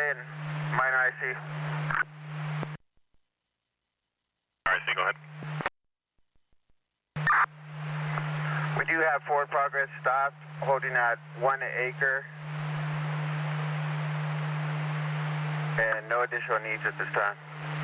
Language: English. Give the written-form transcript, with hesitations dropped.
and minor IC. RC, go ahead. We do have forward progress stopped, holding at 1 acre. And no additional needs at this time.